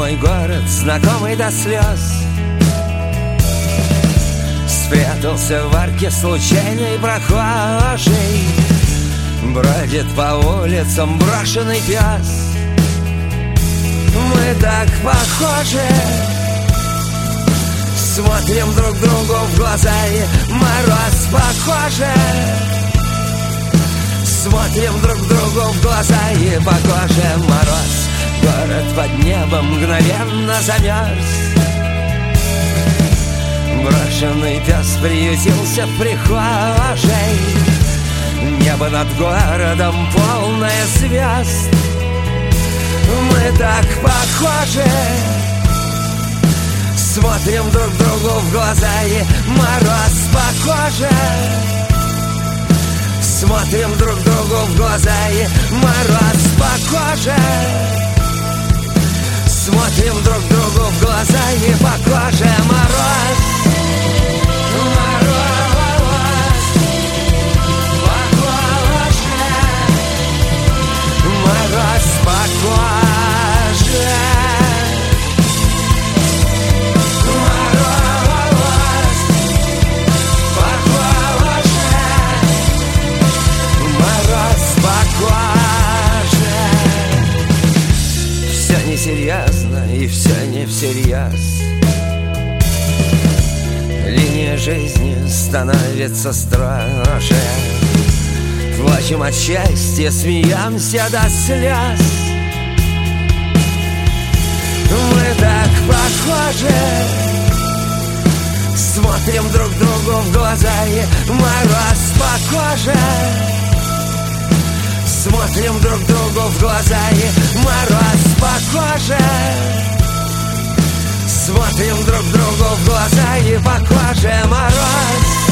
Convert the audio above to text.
мой город, знакомый до слез, спрятался в арке случайный прохожий. Бродит по улицам брошенный пес. Мы так похожи, смотрим друг другу в глаза, и мороз похоже. Смотрим друг другу в глаза, и похоже мороз. Город под небом мгновенно замерз. Брошенный пес приютился в прихожей. Небо над городом полное звезд. Мы так похожи, смотрим друг другу в глаза, и мороз похоже. Смотрим друг другу в глаза, и мороз похоже. Смотрим друг другу в глаза, и похоже мороз. Мороз похоже. Все несерьезно и все не всерьез. Линия жизни становится строже. Плачем от счастья, смеемся до слез. Мы так похожи, смотрим друг другу в глаза, и мороз похоже. Смотрим друг другу в глаза, и мороз похоже. Смотрим друг другу в глаза, и похоже мороз.